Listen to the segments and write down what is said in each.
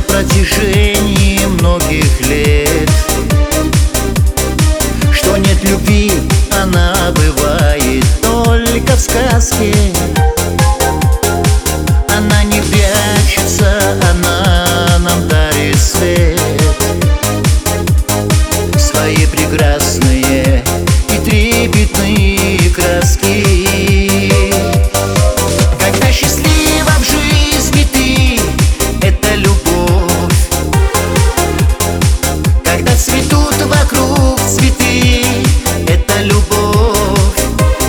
протяжении многих лет, что нет любви, она бывает только в сказке. Она не прячется, она нам дарит свет, свои прекрасные и трепетные краски. Когда счастлива в жизни ты, это любовь. Когда цветут вокруг цветы, это любовь.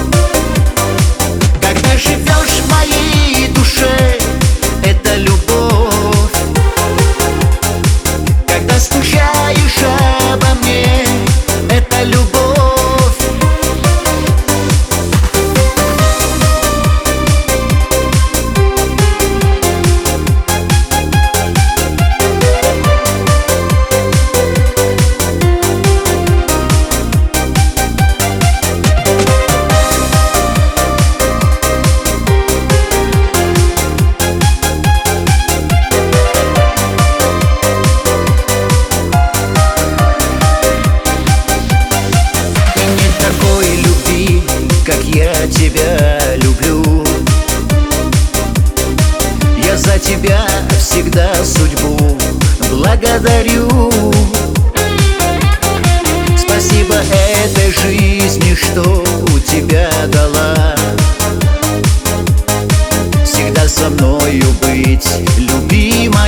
Когда живешь в моей душе, это любовь. Когда скучаешь обо мне, это любовь. Как я тебя люблю, я за тебя всегда судьбу благодарю. Спасибо этой жизни, что у тебя дала всегда со мною быть, любимая.